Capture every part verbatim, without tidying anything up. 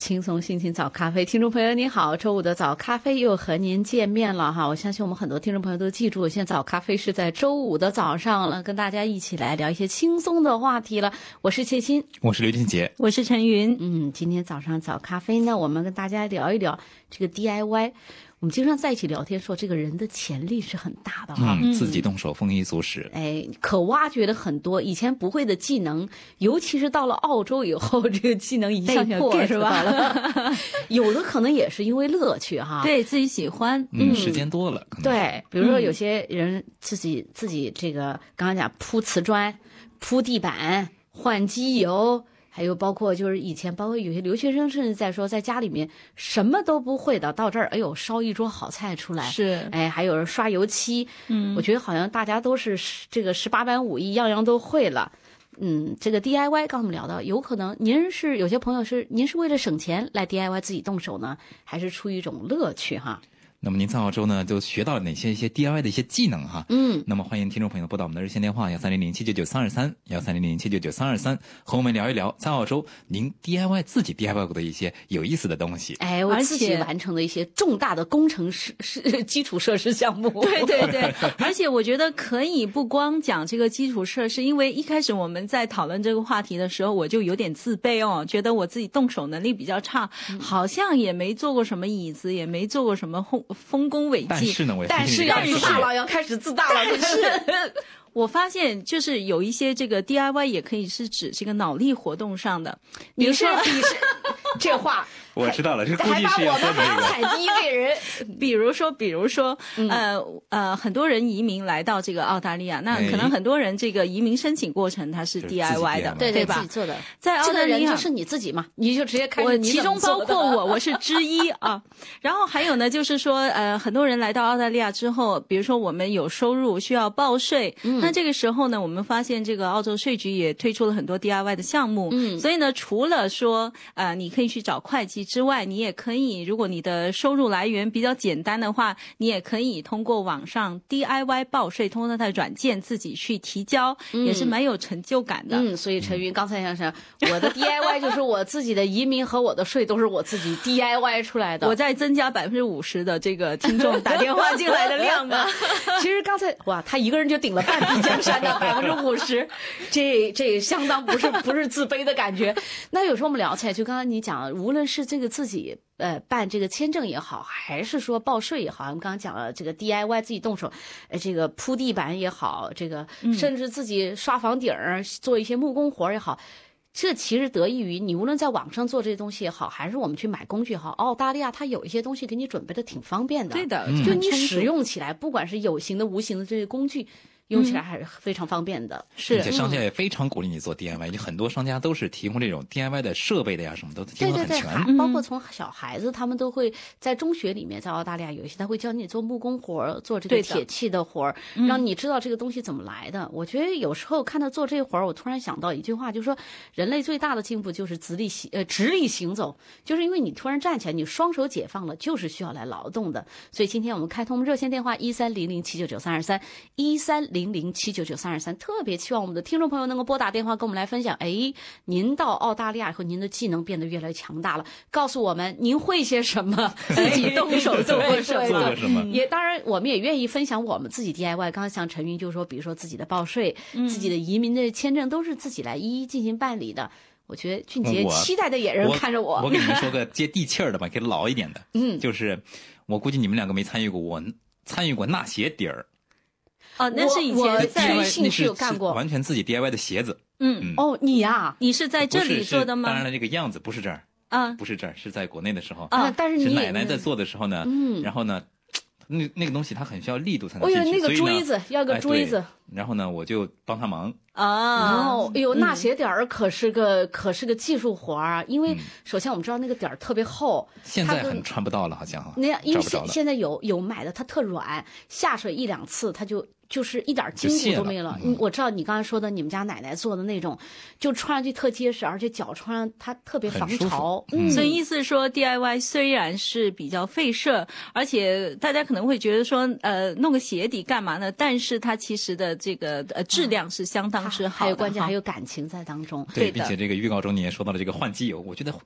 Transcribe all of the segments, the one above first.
轻松心情早咖啡，听众朋友您好，周五的早咖啡又和您见面了哈。我相信我们很多听众朋友都记住，现在早咖啡是在周五的早上了，跟大家一起来聊一些轻松的话题了。我是切心， 我是刘俊杰， 我是陈云。 嗯，今天早上早咖啡呢，我们跟大家聊一聊这个 D I Y。我们经常在一起聊天说，这个人的潜力是很大的哈、 嗯，自己动手丰衣足食， 哎，可挖掘了很多以前不会的技能，尤其是到了澳洲以后，这个技能一下就 get 到了。有的可能也是因为乐趣哈， 对自己喜欢， 嗯，时间多了，可能对，比如说有些人自己、嗯、自己这个刚刚讲铺瓷砖、铺地板、换机油。还有包括就是以前包括有些留学生甚至在说在家里面什么都不会的，到这儿哎呦烧一桌好菜出来， 是哎还有人刷油漆， 嗯， 我觉得好像大家都是这个十八般武艺样样都会了。嗯，这个 D I Y 刚我们聊到，有可能您是有些朋友是您是为了省钱来 D I Y 自己动手呢，还是出于一种乐趣哈？ 那么您在澳洲呢，就学到了哪些一些 D I Y 的一些技能哈？ 嗯， 那么欢迎听众朋友拨打我们的热线电话幺三零零七九九三二三幺三零零七九九三二三，和我们聊一聊在澳洲您 D I Y 自己 D I Y 过的一些有意思的东西。 哎，我自己完成的一些重大的工程是是基础设施项目。 对对对，而且我觉得可以不光讲这个基础设施，因为一开始我们在讨论这个话题的时候，我就有点自卑哦，觉得我自己动手能力比较差，嗯、好像也没做过什么椅子，也没做过什么丰丰功伟绩。 但是呢，我但是要自大了，要开始自大了。但是我发现就是有一些这个 D I Y 也可以是指这个脑力活动上的，比如说你是这话我知道了，这估计是要说这个踩第一个人。 比如说，比如说，嗯、呃呃，很多人移民来到这个澳大利亚，那可能很多人这个移民申请过程它是 D I Y 的， 对对吧？ 自己做的， 在澳大利亚这个人就是你自己嘛，你就直接开始。 我其中包括我，我是之一啊。然后还有呢，就是说，呃，很多人来到澳大利亚之后，比如说我们有收入需要报税，嗯、那这个时候呢，我们发现这个澳洲税局也推出了很多 D I Y 的项目，嗯，所以呢，除了说呃，你可以去找会计之外，你也可以，如果你的收入来源比较简单的话，你也可以通过网上 D I Y 报税，通过它的软件自己去提交，嗯、也是蛮有成就感的。 嗯，所以陈云刚才想想，我的 D I Y 就是我自己的移民和我的税都是我自己 D I Y 出来的。 我再增加百分之五十的这个听众打电话进来的量吧。 其实刚才哇，他一个人就顶了半壁江山的百分之五十，这这相当不是不是自卑的感觉。那有时候我们聊起来，就刚刚你讲，无论是这个自己。呃，办这个签证也好，还是说报税也好，我们刚刚讲了这个 D I Y 自己动手，呃，这个铺地板也好，这个甚至自己刷房顶儿、嗯、做一些木工活也好，这其实得益于你无论在网上做这些东西也好，还是我们去买工具也好，澳大利亚它有一些东西给你准备的挺方便的。 对的， 就你使用起来，不管是有形的、无形的这些工具。用起来还是非常方便的，嗯、 是。 而且商家也非常鼓励你做 D I Y，、嗯、很多商家都是提供这种 D I Y 的设备的呀，什么都提供很全。 对对对，包括从小孩子，他们都会在中学里面，在澳大利亚有一些，他会教你做木工活，做这个铁器的活，让你知道这个东西怎么来的。我觉得有时候看他做这活儿，我突然想到一句话，就是说人类最大的进步就是直立行呃直立行走，就是因为你突然站起来，你双手解放了，就是需要来劳动的。所以今天我们开通热线电话一三零零七九九三二三一三零零七九九三二三，特别期望我们的听众朋友能够拨打电话跟我们来分享，哎，您到澳大利亚以后，您的技能变得越来越强大了，告诉我们您会些什么，自己动手做过什么， 做过什么。 也当然，我们也愿意分享我们自己 D I Y。刚才像陈云就说，比如说自己的报税、嗯、自己的移民的签证，都是自己来一一进行办理的。我觉得俊杰期待的眼神看着我。 我, 我给你们说个接地气儿的吧，给老一点的。嗯，就是我估计你们两个没参与过，我参与过纳鞋底儿。 哦，那是以前在兴趣有干过， 完全自己 D I Y 的鞋子。 嗯， 嗯哦，你呀、啊， 你是在这里做的吗？ 当然了，这个样子不是这儿啊， 不是这儿，是在国内的时候啊。但是你是奶奶在做的时候呢，嗯，然后呢，那那个东西它很需要力度才能进去， 哦呦，那个锥子要个锥子、 哎。然后呢，我就帮他忙。 啊，哦，哎呦，纳鞋点儿可是个、嗯、可是个技术活啊！因为首先我们知道那个点儿特别厚， 现在很穿不到了，好像哈。 那样，因为现现在有有买的，它特软，下水一两次它就就是一点筋骨都没了。嗯，我知道你刚才说的，你们家奶奶做的那种，就穿上去特结实，而且脚穿上它特别防潮。 嗯，所以意思是说 D I Y 虽然是比较费事，而且大家可能会觉得说，呃，弄个鞋底干嘛呢？但是它其实的这个呃质量是相当之好的， 还有关键还有感情在当中。 对，并且这个预告中你也说到了这个换机油，我觉得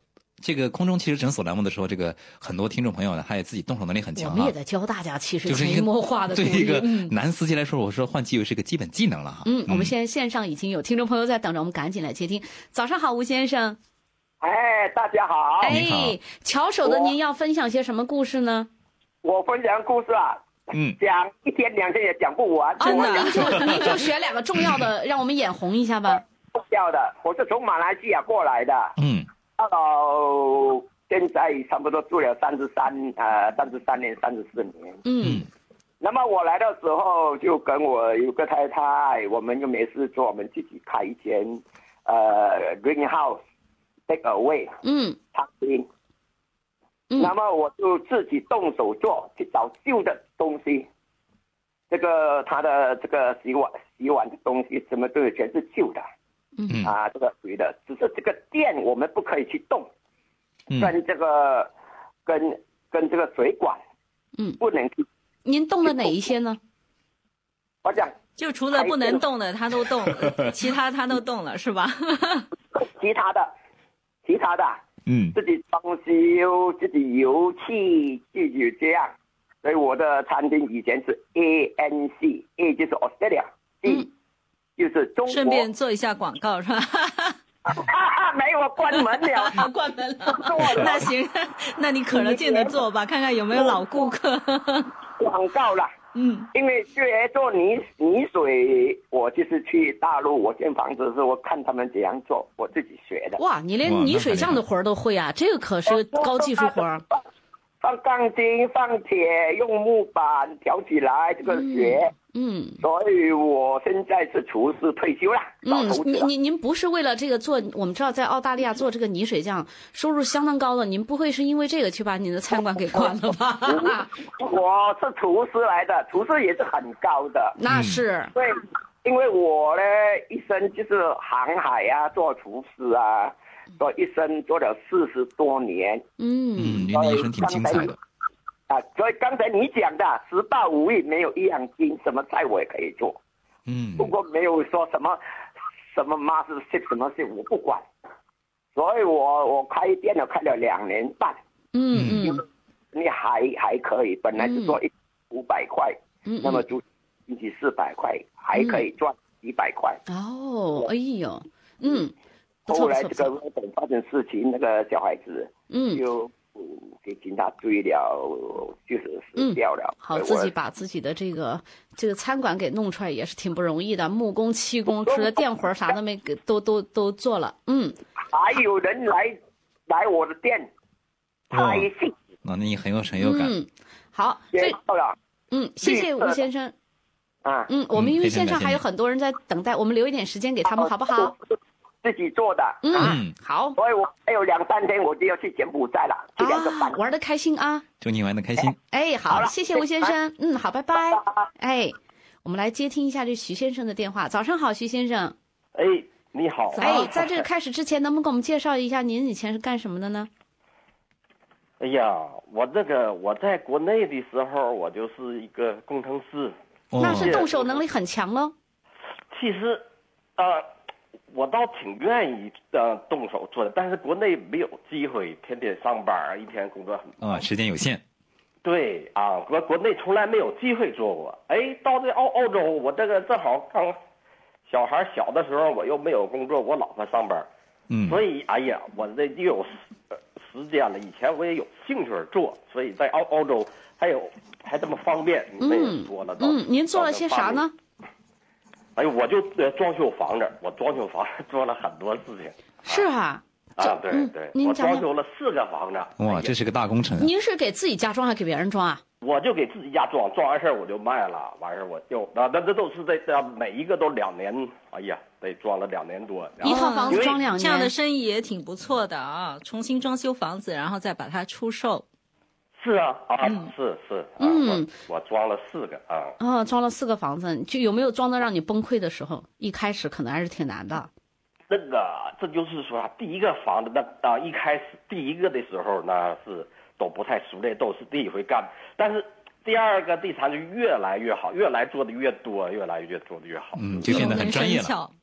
这个空中汽车诊所栏目的时候，这个很多听众朋友呢，他也自己动手能力很强、啊。 我们也在教大家，其实就是潜移默化的对一个嗯、 男司机来说，我说换机油是个基本技能了哈。 嗯，我们现在线上已经有听众朋友在等着，我们赶紧来接听。早上好，吴先生。 哎，大家好。 哎，巧手的您要分享些什么故事呢？ 我分享故事啊，嗯，讲一天两天也讲不完。 真的，您就您就选两个重要的，让我们眼红一下吧。 重要的，我是从马来西亚过来的。 嗯。 到现在差不多住了三十三呃三十三年三十四年。 嗯。 那么我来的时候就跟我有个太太，我们就没事做，我们自己开一间呃 greenhouse take away 嗯餐厅。 嗯。 那么我就自己动手做，去找旧的东西。这个他的这个洗碗洗碗的东西什么都有，全是旧的。 嗯啊，这个水的，只是这个电我们不可以去动， 嗯、 跟这个跟跟这个水管， 嗯， 不能去。 您动了哪一些呢？ 我讲， 就除了不能动的他都动，其他他都动了是吧？ 其他的，其他的， 嗯， 自己装修，自己油漆，自己这样。所以我的餐厅以前是 A N C，A 就是 Australia， 嗯。 就是中国， 顺便做一下广告是吧？ 没有，我关门了， 关门了。那行，那你可了劲的做吧，看看有没有老顾客。 广告了， 嗯， 因为学做泥泥水，我就是去大陆，我建房子的时候，我看他们怎样做，我自己学的。 哇，你连泥水匠的活都会啊，这个可是高技术活。 放钢筋，放铁，用木板挑起来，这个学。 嗯， 所以我现在是厨师退休了。 嗯，您您您不是为了这个做？我们知道在澳大利亚做这个泥水匠收入相当高的，您不会是因为这个去把您的餐馆给关了吧？ 我是厨师来的，厨师也是很高的。 那是。 对，因为我呢一生就是航海啊，做厨师啊。做一生做了四十多年， 嗯，您的一生挺精彩的啊。所以刚才你讲的十八五艺没有一样精，什么菜我也可以做， 嗯， 不过没有说什么什么 master chef 什么事我不管，所以我我开店了开了两年半， 嗯嗯， 你还还可以，本来是做一五百块， 嗯， 那么就星期四百块，还可以赚几百块。 哦，哎呦，嗯。 后来这个等发生事情，那个小孩子， 嗯， 就给警察追了，就是死掉了。 嗯、好，自己把自己的这个这个餐馆给弄出来也是挺不容易的，木工、漆工，除了电活啥都没给，都都都做了。嗯， 还有人来来我的店拍戏， 那你很有成就感。 嗯，好， 接到了。 嗯，谢谢吴先生。 啊， 嗯，我们因为线上还有很多人在等待，我们留一点时间给他们，好不好？ 自己做的， 嗯，好， 所以我还有两三天我就要去柬埔寨了，去两个半、 啊，玩得开心啊！ 祝你玩得开心。 哎，好， 好谢谢吴先生，嗯，好，拜拜。哎，我们来接听一下这徐先生的电话。早上好，徐先生。 哎，你好。 哎，在这个开始之前，能不能给我们介绍一下您以前是干什么的呢？ 哎呀，我这个我在国内的时候，我就是一个工程师， 哦、 那是动手能力很强喽。 其实，呃。我倒挺愿意呃动手做的，但是国内没有机会，天天上班，一天工作很啊、哦，时间有限。 对啊，国国内从来没有机会做过。哎，到这澳澳洲，我这个正好刚小孩小的时候，我又没有工作，我老婆上班， 嗯， 所以哎呀，我这又有时时间了。以前我也有兴趣做，所以在澳澳洲还有还这么方便，你们也说了。 嗯，您做了些啥呢？ 哎，我就呃装修房子，我装修房子做了很多事情。 是啊。 啊，对对， 嗯、 我装修了四个房子。 哇，这是个大工程。 您是给自己家装还是给别人装啊？ 我就给自己家装，装完事儿我就卖了，完事儿我就啊，那这都是在这每一个都两年，哎呀，得装了两年多。 一套房子装两年， 这样的生意也挺不错的啊！重新装修房子，然后再把它出售。 是啊，啊， 嗯、 是是，啊、 嗯我，我装了四个啊。 哦，装了四个房子，就有没有装的让你崩溃的时候？一开始可能还是挺难的。 这个，这就是说，第一个房子那啊，一开始第一个的时候那是都不太熟练，都是第一回干。但是第二个、第三就越来越好，越来做的越多，越来越做的越好。 嗯，就变得很专业了。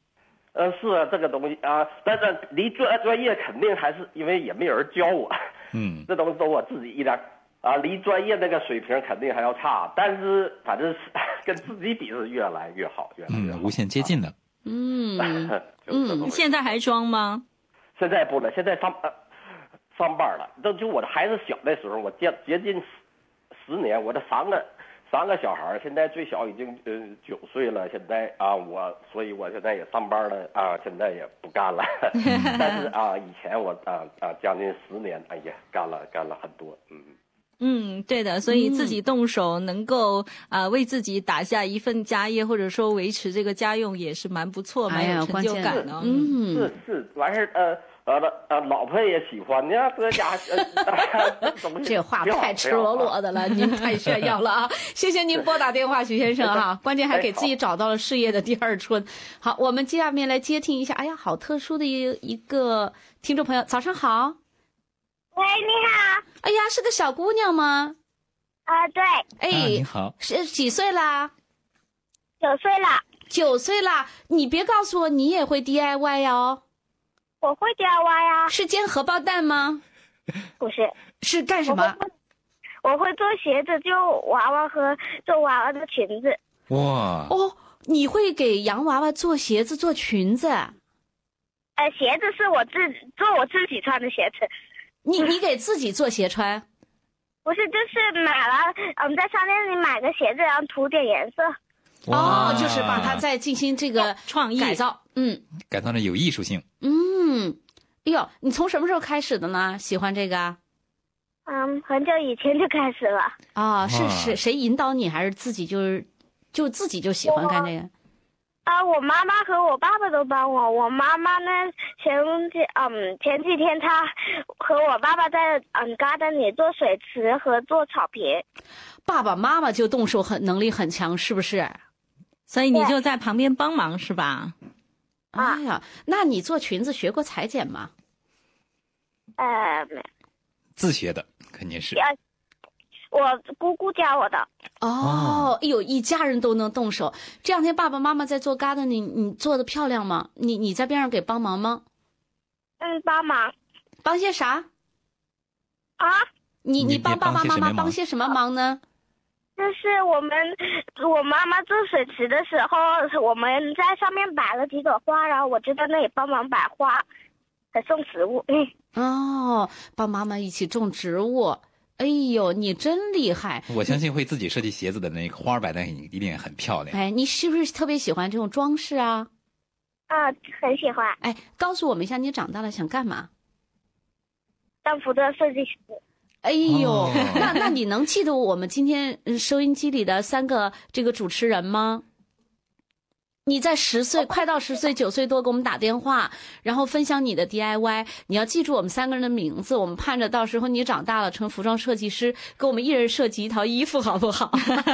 呃，是啊，这个东西啊，但是离专专业肯定还是因为也没有人教我， 嗯， 这东西都我自己一点啊，离专业那个水平肯定还要差，但是反正是跟自己比是越来越好，越来越好， 嗯，无限接近的。 嗯嗯， 现在还装吗？ 现在不了，现在上呃上班了。都就我的孩子小的时候，我接接近十十年，我的三个。三个小孩，现在最小已经呃九岁了。现在啊，我所以我现在也上班了啊，现在也不干了。但是啊，以前我啊啊将近十年，哎呀，干了干了很多，嗯。 嗯，对的，所以自己动手能够啊、呃、为自己打下一份家业，或者说维持这个家用，也是蛮不错，蛮有成就感的。 哎、嗯， 是是，完事呃。呃呃，老婆也喜欢，你看这家呃， 这话太赤裸裸的了，您太炫耀了啊！谢谢您拨打电话，许先生哈，关键还给自己找到了事业的第二春。好，我们接下面来接听一下，哎呀，好特殊的一一个听众朋友，早上好。 喂，你好。 哎呀，是个小姑娘吗？ 啊、呃，对。 哎， 啊、你好。 是几岁啦？ 九岁了。 九岁啦，你别告诉我你也会 D I Y 哦。 我会 D I Y 呀、啊。 是煎荷包蛋吗？ 不是。 是干什么？ 我会, 我会做鞋子，就娃娃和做娃娃的裙子。 哇！ 哦，你会给洋娃娃做鞋子、做裙子？ 呃，鞋子是我自做我自己穿的鞋子。 你你给自己做鞋穿？ 不是，就是买了，嗯，在商店里买个鞋子，然后涂点颜色。 哦，就是把它再进行这个创意改造，嗯， 改造的有艺术性。 嗯，哎呦，你从什么时候开始的呢？喜欢这个？ 嗯，很久以前就开始了。 啊、哦，是是谁引导你，还是自己就是就自己就喜欢干这个？ 啊，我妈妈和我爸爸都帮我。我妈妈呢，前几嗯前几天她和我爸爸在嗯 garden 里做水池和做草坪。 爸爸妈妈就动手很能力很强，是不是？ 所以你就在旁边帮忙是吧？ 哎呀，那你做裙子学过裁剪吗？ 呃， 自学的肯定是。 我姑姑教我的。 哦，哎呦，一家人都能动手。这两天爸爸妈妈在做 garden， 你你做的漂亮吗？你你在边上给帮忙吗？ 嗯，帮忙。 帮些啥？ 啊？ 你你帮爸爸妈妈帮些什么忙呢？ 就是我们我妈妈做水池的时候，我们在上面摆了几朵花，然后我就在那里帮忙摆花，还种植物。嗯。 哦，帮妈妈一起种植物。哎呦，你真厉害！ 我相信会自己设计鞋子的那个花摆的一定很漂亮。 哎，你是不是特别喜欢这种装饰啊？ 啊，很喜欢。 哎，告诉我们一下，你长大了想干嘛？ 当服装设计师。 哎呦，哦、那那你能记得我们今天收音机里的三个这个主持人吗？你在十岁，快到十岁、九岁多给我们打电话，然后分享你的 D I Y。你要记住我们三个人的名字，我们盼着到时候你长大了成服装设计师，给我们一人设计一套衣服，好不好？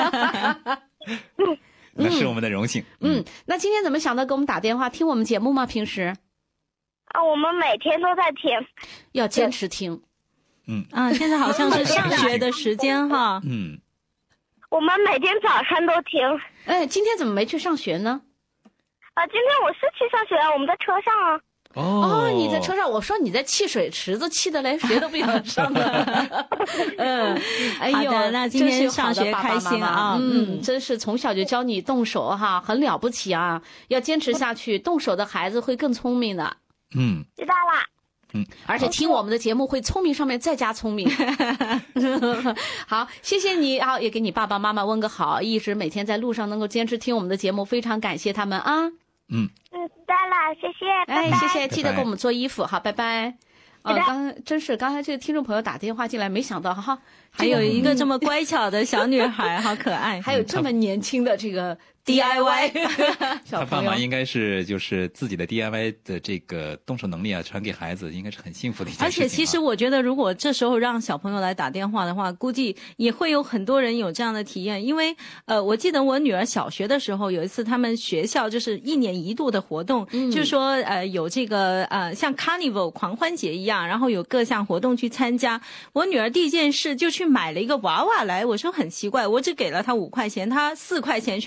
那是我们的荣幸。 嗯，嗯那今天怎么想到给我们打电话听我们节目吗？平时？ 啊，我们每天都在听， 要坚持听。 嗯啊，现在好像是上学的时间哈。 嗯， 我们每天早上都听。 哎，今天怎么没去上学呢？ 啊，今天我是去上学啊，我们在车上啊。 哦， 你在车上，我说你在汽水池子，气得连学都不想上了。嗯，哎呦， 那今天上学开心啊！ 嗯，真是从小就教你动手哈，很了不起啊！要坚持下去，动手的孩子会更聪明的。 嗯， 知道啦。 嗯， 而且听我们的节目会聪明上面再加聪明。好，谢谢你啊，也给你爸爸妈妈问个好，一直每天在路上能够坚持听我们的节目，非常感谢他们啊。 嗯嗯，知道了，谢谢， 哎， 拜拜谢谢，记得给我们做衣服，好，拜拜。呃，刚真是刚才这个听众朋友打电话进来，没想到哈， 还有一个这么乖巧的小女孩，好可爱， 还有这么年轻的这个 D I Y 小朋友。 他爸妈应该是就是自己的 D I Y 的这个动手能力啊，传给孩子，应该是很幸福的一件事情、啊。 而且其实我觉得，如果这时候让小朋友来打电话的话，估计也会有很多人有这样的体验。因为呃，我记得我女儿小学的时候，有一次他们学校就是一年一度的活动，嗯、就是说呃有这个呃像 Carnival 狂欢节一样，然后有各项活动去参加。我女儿第一件事就去买了一个娃娃来，我说很奇怪，我只给了她五块钱，她四块钱去买了这个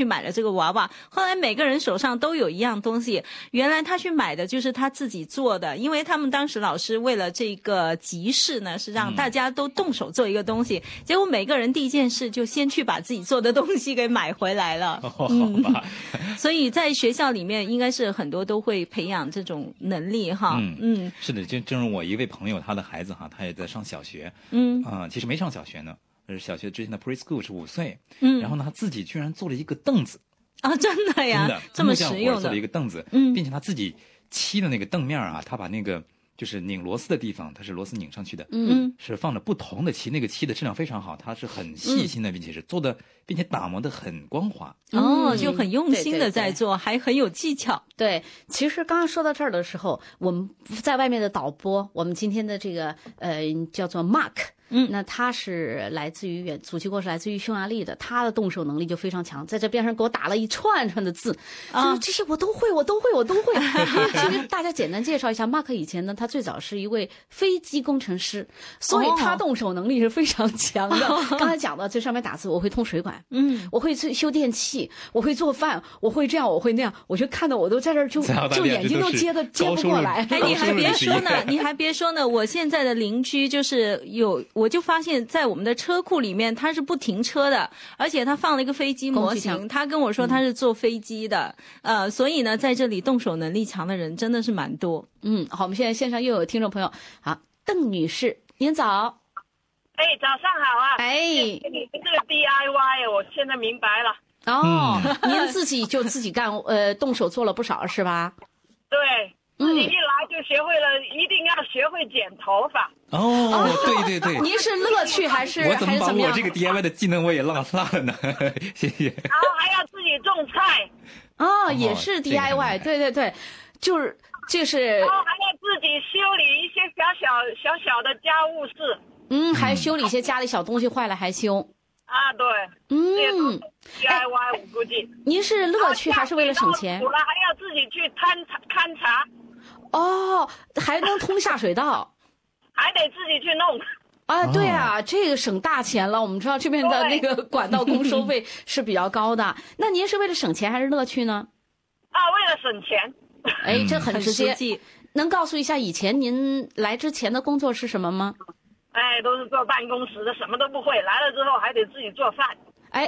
个娃娃，后来每个人手上都有一样东西，原来他去买的就是他自己做的，因为他们当时老师为了这个集市呢，是让大家都动手做一个东西，嗯、结果每个人第一件事就先去把自己做的东西给买回来了。 哦、 嗯， 好吧。 所以在学校里面应该是很多都会培养这种能力哈。 嗯嗯，是的，就正如我一位朋友，他的孩子哈，他也在上小学，嗯啊、呃，其实没上小学呢，是小学之前的 preschool 是五岁，嗯，然后呢，他自己居然做了一个凳子啊，真的呀， 真的这么实用的， 做了一个凳子，嗯，并且他自己漆的那个凳面啊，他把那个就是拧螺丝的地方，它是螺丝拧上去的，嗯，是放了不同的漆，那个漆的质量非常好，它是很细心的，并且是做的，并且打磨的很光滑， 哦，就很用心的在做，还很有技巧。 对，其实刚刚说到这儿的时候，我们在外面的导播，我们今天的这个呃叫做 Mark。嗯，那他是来自于远祖籍国是来自于匈牙利的，他的动手能力就非常强，在这边上给我打了一串串的字，啊，这些我都会，我都会，我都会。其实大家简单介绍一下，马克以前呢，他最早是一位飞机工程师，所以他动手能力是非常强的。哦、刚才讲的这上面打字，我会通水管，嗯，我会修电器，我会做饭，我会这样，我会那样，我就看到我都在这儿就就眼睛都接的接不过来。 哎，你还别说呢，你还别说呢，我现在的邻居就是有。我就发现在我们的车库里面他是不停车的，而且他放了一个飞机模型，他跟我说他是坐飞机的，嗯、呃，所以呢在这里动手能力强的人真的是蛮多。 嗯，好，我们现在线上又有听众朋友，好，邓女士您早。 哎，早上好啊。 哎， 你这个 D I Y 我现在明白了。 哦，嗯、您自己就自己干呃动手做了不少是吧？ 对。自己一来就学会了，一定要学会剪头发。 哦，对对对， 您是乐趣还是我怎么把还是我这个 D I Y 的技能我也落落了呢？谢谢。 然后还要自己种菜。 哦，哦也是 D I Y， 对对对，就是就是。 然后还要自己修理一些小小小小的家务事。 嗯，还修理一些家里小东西坏了还修。 啊，对。 嗯 ，D I Y 我估计。 您是乐趣还是为了省钱？ 苦了还要自己去勘察勘察。 哦，还能通下水道， 还得自己去弄。 啊，对啊，这个省大钱了。我们知道这边的那个管道工收费是比较高的。那您是为了省钱还是乐趣呢？ 啊，为了省钱。 哎，这很直接。 嗯、 能告诉一下以前您来之前的工作是什么吗？ 哎，都是坐办公室的，什么都不会。来了之后还得自己做饭。 哎，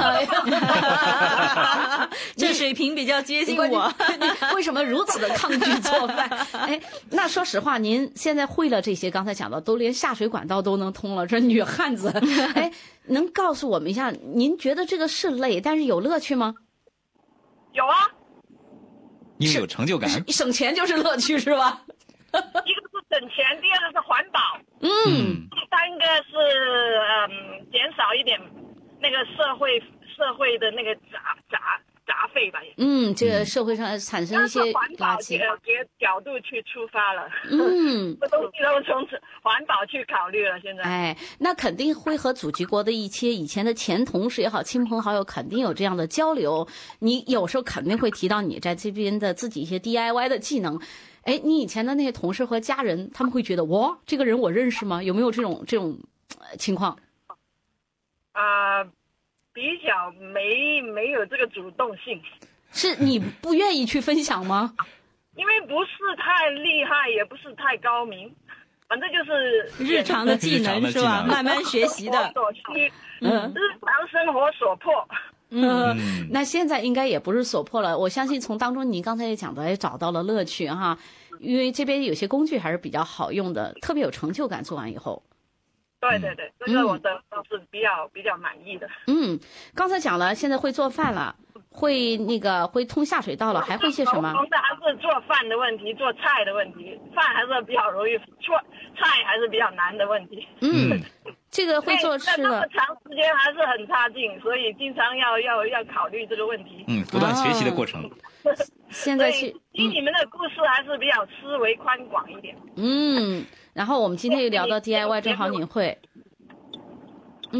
这水平比较接近我。 为什么如此的抗拒做饭？哎，那说实话，您现在会了这些，刚才讲的都连下水管道都能通了，这女汉子，哎，能告诉我们一下，您觉得这个是累，但是有乐趣吗？ 有啊， 因为有成就感。 省钱就是乐趣是吧？ 一个是省钱，第二个是环保， 嗯， 第三个是嗯减少一点。那个社会社会的那个杂杂杂费吧， 嗯，这个社会上产生一些垃圾， 从角度去出发了， 嗯， 这东西都从环保去考虑了。现在， 哎，那肯定会和祖籍国的一些以前的前同事也好，亲朋好友肯定有这样的交流。你有时候肯定会提到你在这边的自己一些 D I Y 的技能。哎，你以前的那些同事和家人，他们会觉得哇，这个人我认识吗？有没有这种这种情况？ 啊、呃，比较没没有这个主动性， 是你不愿意去分享吗？ 因为不是太厉害，也不是太高明，反正就是日常的技能是吧？慢慢学习的， 所需，嗯，日常生活所迫。 嗯，嗯那现在应该也不是所迫了。我相信从当中您刚才也讲的，也找到了乐趣哈，因为这边有些工具还是比较好用的，特别有成就感。做完以后。 对对对，这个我的都是比较、嗯、比较满意的。 嗯，刚才讲了，现在会做饭了，会那个会通下水道了，还会些什么？ 同的还是做饭的问题，做菜的问题，饭还是比较容易做，菜还是比较难的问题。 嗯，这个会做吃的。 那么长时间还是很差劲，所以经常要要要考虑这个问题。 嗯，不断学习的过程。 啊、 现在是听你们的故事还是比较思维宽广一点。 嗯。然后我们今天又聊到 D I Y， 正好你会，嗯，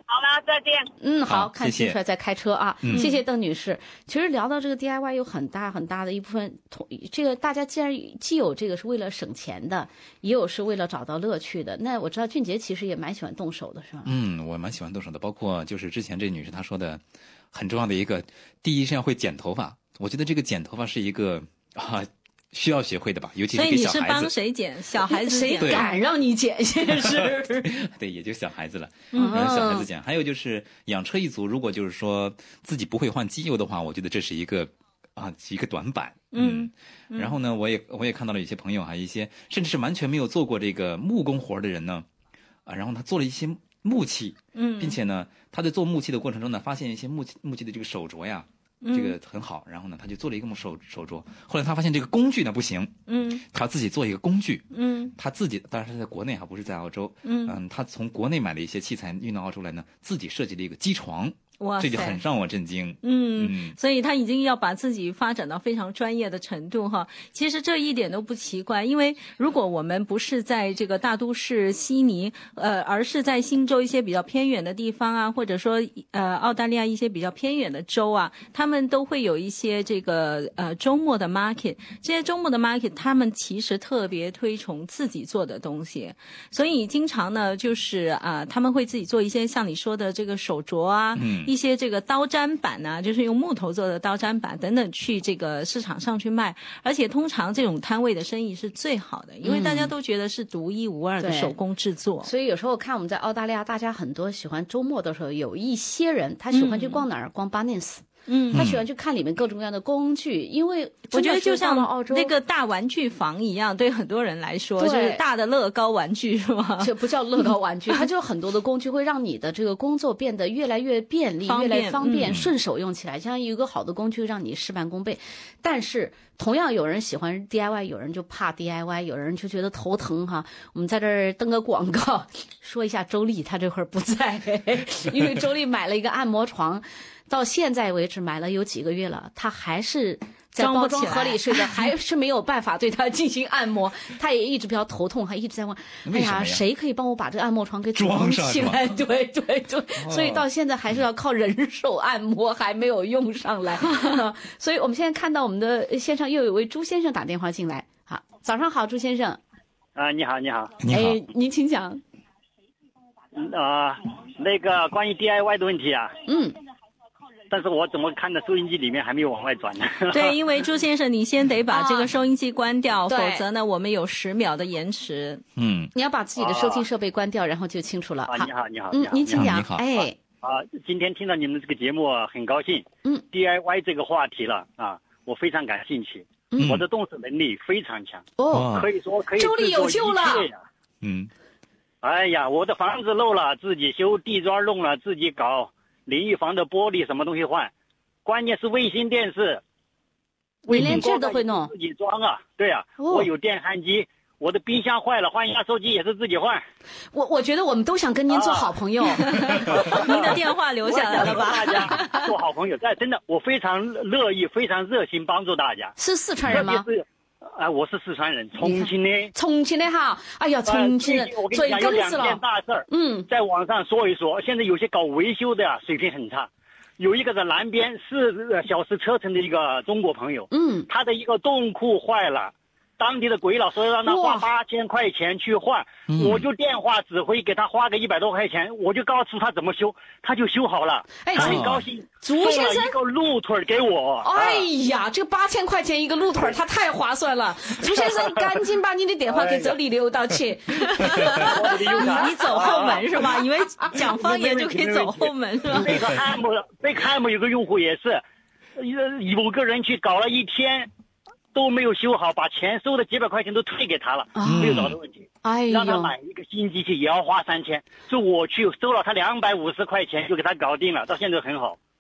好了，再见。 嗯，好， 好看谢谢清楚在开车啊。 嗯谢谢邓女士。其实聊到这个 D I Y 有很大很大的一部分，同这个大家既然既有这个是为了省钱的，也有是为了找到乐趣的。那我知道俊杰其实也蛮喜欢动手的，是吧？ 嗯，我蛮喜欢动手的，包括就是之前这女士她说的很重要的一个，第一是要会剪头发。我觉得这个剪头发是一个啊需要学会的吧，尤其是所以你是帮给小孩子。 谁剪？小孩子谁剪？ 敢让你剪？先是对，也就小孩子了， 嗯让小孩子剪。还有就是养车一族，如果就是说自己不会换机油的话，我觉得这是一个啊一个短板。 嗯嗯，然后呢，我也我也看到了有些朋友哈，一些甚至是完全没有做过这个木工活的人呢，啊，然后他做了一些木器， 嗯， 并且呢，他在做木器的过程中呢，发现一些木器木器的这个手镯呀。这个很好，然后呢，他就做了一个木手手镯。后来他发现这个工具呢不行， 嗯， 他自己做一个工具， 嗯， 他自己当然是在国内哈，不是在澳洲， 嗯嗯，他从国内买了一些器材运到澳洲来呢，自己设计了一个机床， 哇塞， 这就很让我震惊。 嗯， 嗯所以他已经要把自己发展到非常专业的程度哈。其实这一点都不奇怪，因为如果我们不是在这个大都市悉尼，呃，而是在新州一些比较偏远的地方啊，或者说呃澳大利亚一些比较偏远的州啊，他们都会有一些这个呃周末的 market。这些周末的 market， 他们其实特别推崇自己做的东西，所以经常呢就是啊、呃、他们会自己做一些像你说的这个手镯啊。 嗯一些这个刀砧板啊，就是用木头做的刀砧板等等，去这个市场上去卖。而且通常这种摊位的生意是最好的，因为大家都觉得是独一无二的手工制作。 所以有时候看我们在澳大利亚，大家很多喜欢周末的时候，有一些人他喜欢去逛哪儿？逛 Bunnings。 嗯， 他喜欢去看里面各种各样的工具，因为我觉得就像澳洲那个大玩具房一样，对很多人来说就是大的乐高玩具，是吧？ 这不叫乐高玩具，它就是很多的工具会让你的这个工作变得越来越便利，越来越方便， 嗯、 顺手用起来。像有一个好的工具让你事半功倍。但是同样有人喜欢 D I Y， 有人就怕 D I Y， 有人就觉得头疼哈。我们在这儿登个广告，说一下周丽，她这会儿不在，因为周丽买了一个按摩床。到现在为止买了有几个月了，他还是在包装盒里睡着，还是没有办法对他进行按摩。他也一直比较头痛，还一直在问：“哎呀，谁可以帮我把这个按摩床给装起来？”对对对，哦、所以到现在还是要靠人手按摩，还没有用上来。所以我们现在看到我们的线上又有一位朱先生打电话进来。好，早上好，朱先生。 啊，你好，你好， 你好， 哎，您请讲。 啊、呃，那个关于 D I Y 的问题啊， 嗯。 但是我怎么看的收音机里面还没有往外转呢？ 对，因为朱先生，你先得把这个收音机关掉，啊、否则呢，我们有十秒的延迟。 嗯， 你要把自己的收听设备关掉，啊、然后就清楚了。 啊，你好，你好， 嗯，您请讲。哎， 啊，今天听到你们这个节目很高兴。 嗯 ，D I Y 这个话题了啊，我非常感兴趣。嗯，我的动手能力非常强。 哦， 可以说可以。 周丽有救了。 嗯， 哎呀，我的房子漏了，自己修；地砖弄了，自己搞；淋浴房的玻璃什么东西换。关键是卫星电视， 你连这都会弄， 自己装啊，对啊，哦、我有电焊机，我的冰箱坏了，换压缩机也是自己换。 我我觉得我们都想跟您做好朋友，啊、 您的电话留下来了吧？ 大家做好朋友，但真的我非常乐意，非常热心帮助大家。 是四川人吗？ 特别是啊、呃，我是四川人，重庆的。 重庆的哈，哎呀，重庆人、 呃、我跟你讲有两件大事儿， 嗯， 在网上说一说。现在有些搞维修的啊，水平很差。有一个在南边四小时车程的一个中国朋友， 嗯， 他的一个冻库坏了，当地的鬼佬说让他花八千块钱去换，我就电话指挥给他花个一百多块钱，我就告诉他怎么修，他就修好了， 哎， 他很高兴， 朱先生一个鹿腿给我， 哎呀，这八千块钱一个鹿腿，他太划算了，朱先生赶紧把你的电话给周丽留到去， 你你走后门是吧？以为讲方言就可以走后门是吧？ 贝克汉姆，贝克汉姆有个用户也是，有个人去搞了一天。都没有修好，把钱收的几百块钱都退给他了，嗯、没有找到问题。 哎呦， 让他买一个新机器也要花三千，所以我去收了他两百五十块钱就给他搞定了，到现在很好。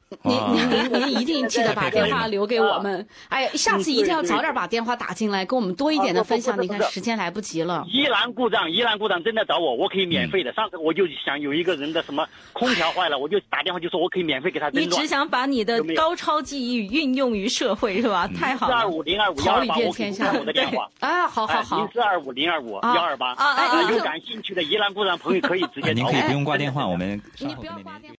您您您您一定记得把电话留给我们。哎，下次一定要早点把电话打进来，跟我们多一点的分享。你看时间来不及了。 宜兰故障，宜兰故障真的找我，我可以免费的。上次我就想有一个人的什么空调坏了，我就打电话就说我可以免费给他诊断。 你只想把你的高超技艺运用于社会是吧？太好了。 二五零二五幺二八，我给我的电话。 啊，好好好。 零四二五零二五幺二八。 啊啊！ 有感兴趣的宜兰故障朋友可以直接找我。 您可以不用挂电话，我们你不要挂电话。